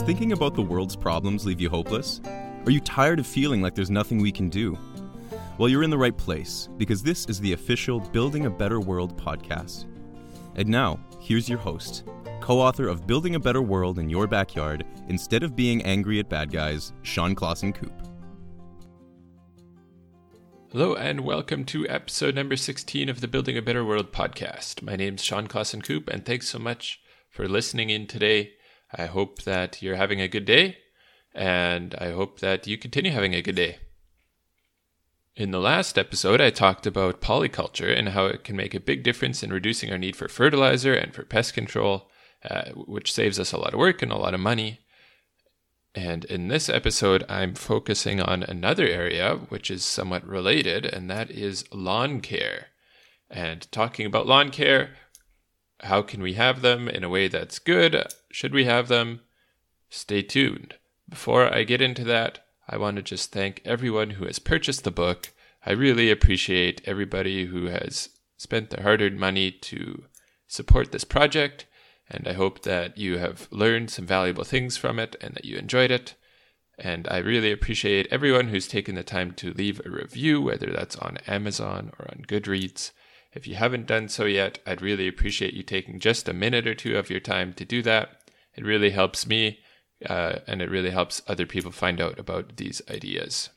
thinking about the world's problems leave you hopeless? Are you tired of feeling like there's nothing we can do? Well, you're in the right place, because this is the official Building a Better World podcast. And now, here's your host, co-author of Building a Better World in Your Backyard, Instead of Being Angry at Bad Guys, Sean Clausen-Coop. Hello and welcome to episode number 16 of the Building a Better World podcast. My name's Sean Clausen-Coop, and thanks so much for listening in today. I hope that you're having a good day, and I hope that you continue having a good day. In the last episode, I talked about polyculture and how it can make a big difference in reducing our need for fertilizer and for pest control, which saves us a lot of work and a lot of money. And in this episode, I'm focusing on another area which is somewhat related, and that is lawn care. And talking about lawn care, how can we have them in a way that's good? Should we have them? Stay tuned. Before I get into that, I want to just thank everyone who has purchased the book. I really appreciate everybody who has spent their hard-earned money to support this project, and I hope that you have learned some valuable things from it and that you enjoyed it. And I really appreciate everyone who's taken the time to leave a review, whether that's on Amazon or on Goodreads. If you haven't done so yet, I'd really appreciate you taking just a minute or two of your time to do that. It really helps me, and it really helps other people find out about these ideas.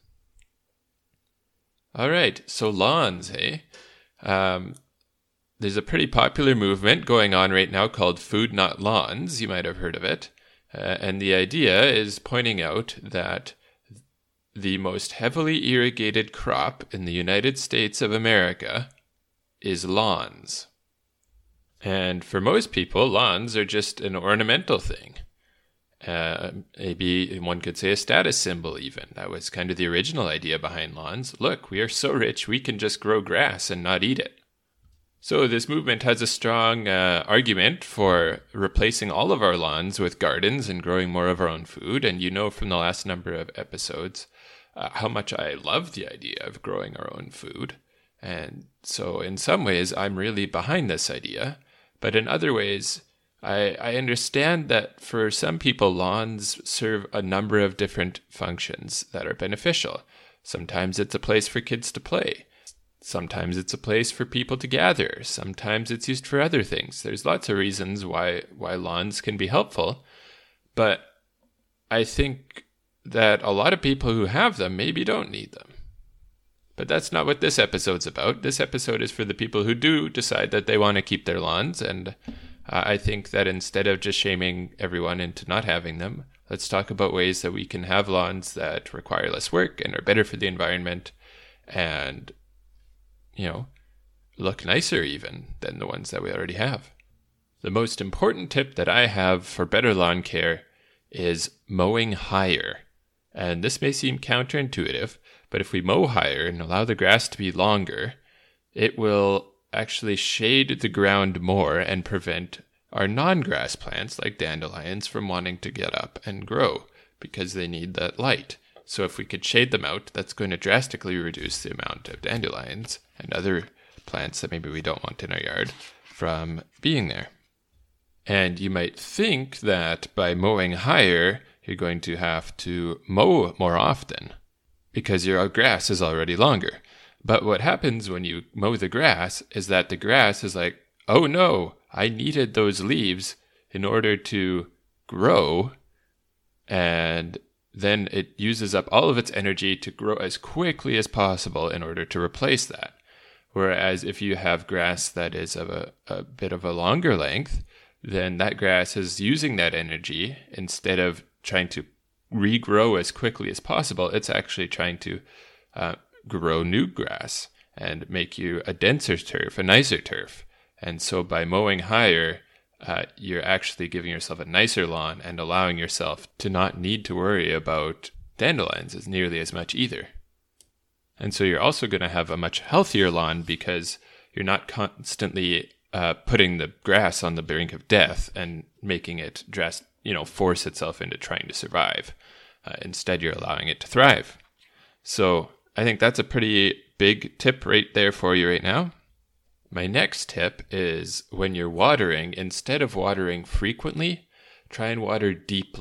All right, so lawns, hey? There's a pretty popular movement going on right now called Food Not Lawns. You might have heard of it. And the idea is pointing out that the most heavily irrigated crop in the United States of America is lawns. And for most people, lawns are just an ornamental thing. Maybe one could say a status symbol even. That was kind of the original idea behind lawns. Look, we are so rich we can just grow grass and not eat it. So this movement has a strong argument for replacing all of our lawns with gardens and growing more of our own food. And you know from the last number of episodes how much I love the idea of growing our own food. And so in some ways, I'm really behind this idea. But in other ways, I understand that for some people, lawns serve a number of different functions that are beneficial. Sometimes it's a place for kids to play. Sometimes it's a place for people to gather. Sometimes it's used for other things. There's lots of reasons why lawns can be helpful. But I think that a lot of people who have them maybe don't need them. But that's not what this episode's about. This episode is for the people who do decide that they want to keep their lawns. And I think that instead of just shaming everyone into not having them, let's talk about ways that we can have lawns that require less work and are better for the environment and, look nicer even than the ones that we already have. The most important tip that I have for better lawn care is mowing higher. And this may seem counterintuitive, but if we mow higher and allow the grass to be longer, it will actually shade the ground more and prevent our non-grass plants like dandelions from wanting to get up and grow because they need that light. So if we could shade them out, that's going to drastically reduce the amount of dandelions and other plants that maybe we don't want in our yard from being there. And you might think that by mowing higher, you're going to have to mow more often because your grass is already longer. But what happens when you mow the grass is that the grass is like, oh no, I needed those leaves in order to grow, and then it uses up all of its energy to grow as quickly as possible in order to replace that. Whereas if you have grass that is of a bit of a longer length, then that grass is using that energy instead of trying to regrow as quickly as possible. It's actually trying to grow new grass and make you a denser turf, a nicer turf. And so by mowing higher, you're actually giving yourself a nicer lawn and allowing yourself to not need to worry about dandelions as nearly as much either. And so you're also going to have a much healthier lawn because you're not constantly putting the grass on the brink of death and making it force itself into trying to survive. Instead, you're allowing it to thrive. So I think that's a pretty big tip right there for you right now. My next tip is when you're watering, instead of watering frequently, try and water deeply.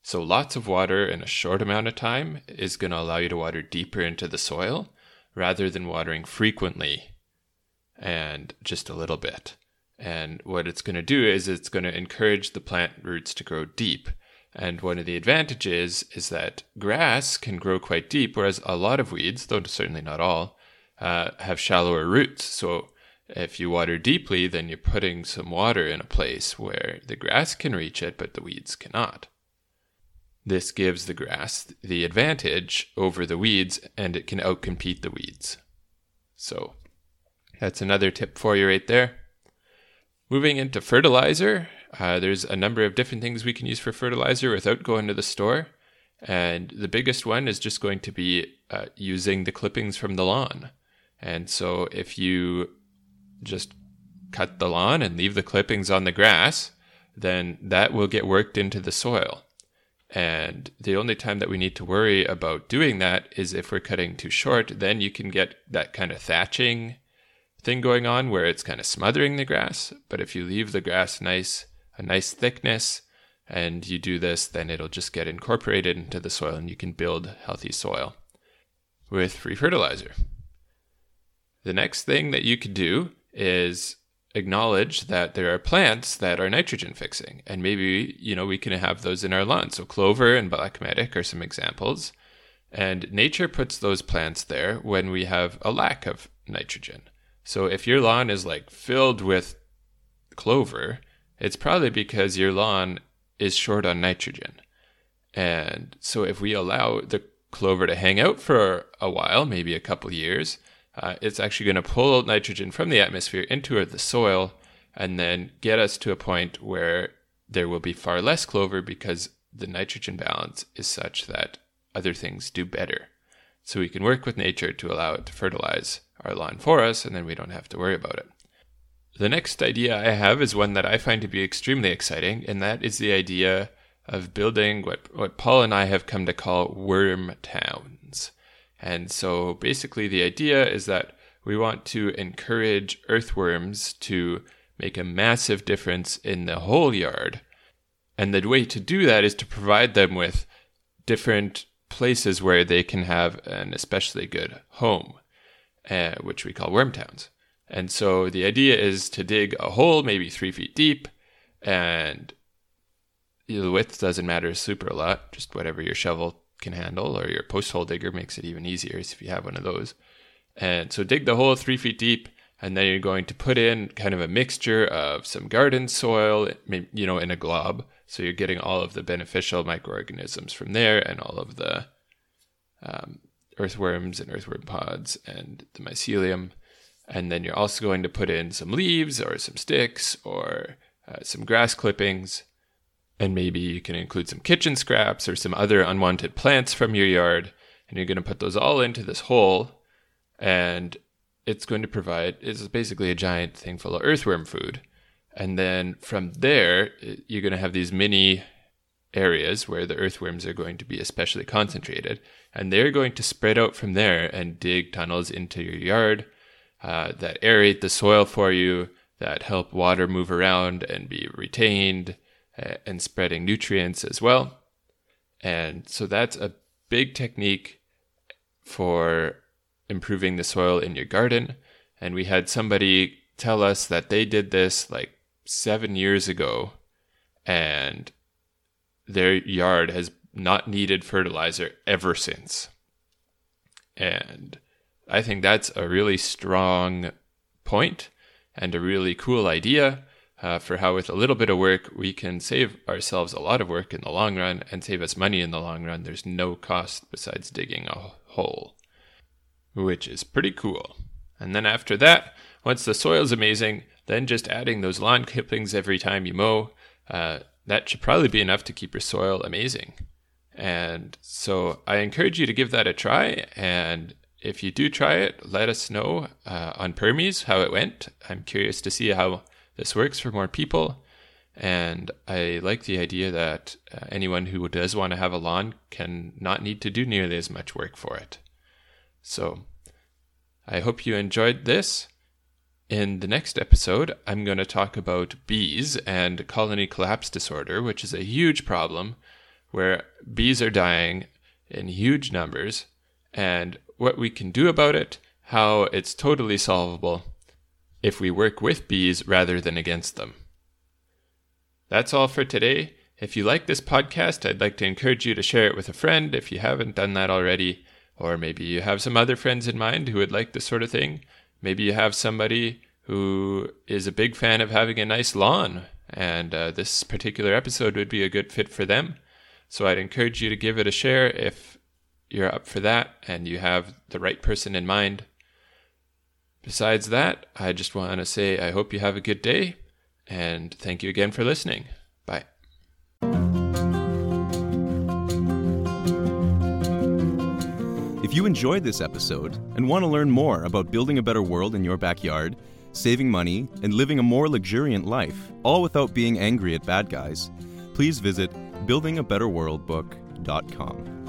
So lots of water in a short amount of time is going to allow you to water deeper into the soil rather than watering frequently and just a little bit. And what it's going to do is it's going to encourage the plant roots to grow deep. And one of the advantages is that grass can grow quite deep, whereas a lot of weeds, though certainly not all, have shallower roots. So if you water deeply, then you're putting some water in a place where the grass can reach it, but the weeds cannot. This gives the grass the advantage over the weeds, and it can outcompete the weeds. So that's another tip for you right there. Moving into fertilizer, there's a number of different things we can use for fertilizer without going to the store. And the biggest one is just going to be using the clippings from the lawn. And so if you just cut the lawn and leave the clippings on the grass, then that will get worked into the soil. And the only time that we need to worry about doing that is if we're cutting too short. Then you can get that kind of thatching thing going on where it's kind of smothering the grass. But if you leave the grass a nice thickness and you do this, then it'll just get incorporated into the soil and you can build healthy soil with free fertilizer. The next thing that you could do is acknowledge that there are plants that are nitrogen fixing, and maybe, we can have those in our lawn. So clover and black medic are some examples, and nature puts those plants there when we have a lack of nitrogen. So if your lawn is filled with clover, it's probably because your lawn is short on nitrogen. And so if we allow the clover to hang out for a while, maybe a couple years, it's actually going to pull nitrogen from the atmosphere into the soil and then get us to a point where there will be far less clover because the nitrogen balance is such that other things do better. So we can work with nature to allow it to fertilize our lawn for us, and then we don't have to worry about it. The next idea I have is one that I find to be extremely exciting, and that is the idea of building what Paul and I have come to call worm towns. And so basically the idea is that we want to encourage earthworms to make a massive difference in the whole yard. And the way to do that is to provide them with different places where they can have an especially good home, which we call worm towns. And so the idea is to dig a hole maybe 3 feet deep, and the width doesn't matter super a lot, just whatever your shovel can handle, or your post hole digger makes it even easier if you have one of those. And so dig the hole 3 feet deep, and then you're going to put in kind of a mixture of some garden soil, in a glob. So you're getting all of the beneficial microorganisms from there and all of the earthworms and earthworm pods and the mycelium. And then you're also going to put in some leaves or some sticks or some grass clippings. And maybe you can include some kitchen scraps or some other unwanted plants from your yard. And you're going to put those all into this hole. And it's going to it's basically a giant thing full of earthworm food. And then from there, you're going to have these mini areas where the earthworms are going to be especially concentrated. And they're going to spread out from there and dig tunnels into your yard that aerate the soil for you, that help water move around and be retained, and spreading nutrients as well. And so that's a big technique for improving the soil in your garden. And we had somebody tell us that they did this 7 years ago, and their yard has not needed fertilizer ever since. And I think that's a really strong point and a really cool idea for how with a little bit of work we can save ourselves a lot of work in the long run and save us money in the long run. There's no cost besides digging a hole, which is pretty cool. And then after that, once the soil's amazing, then just adding those lawn clippings every time you mow, that should probably be enough to keep your soil amazing. And so I encourage you to give that a try. And if you do try it, let us know on Permies how it went. I'm curious to see how this works for more people. And I like the idea that anyone who does want to have a lawn can not need to do nearly as much work for it. So I hope you enjoyed this. In the next episode, I'm going to talk about bees and colony collapse disorder, which is a huge problem where bees are dying in huge numbers, and what we can do about it, how it's totally solvable if we work with bees rather than against them. That's all for today. If you like this podcast, I'd like to encourage you to share it with a friend if you haven't done that already, or maybe you have some other friends in mind who would like this sort of thing. Maybe you have somebody who is a big fan of having a nice lawn, and this particular episode would be a good fit for them. So I'd encourage you to give it a share if you're up for that and you have the right person in mind. Besides that, I just want to say I hope you have a good day, and thank you again for listening. Bye. If you enjoyed this episode and want to learn more about building a better world in your backyard, saving money, and living a more luxuriant life, all without being angry at bad guys, please visit buildingabetterworldbook.com.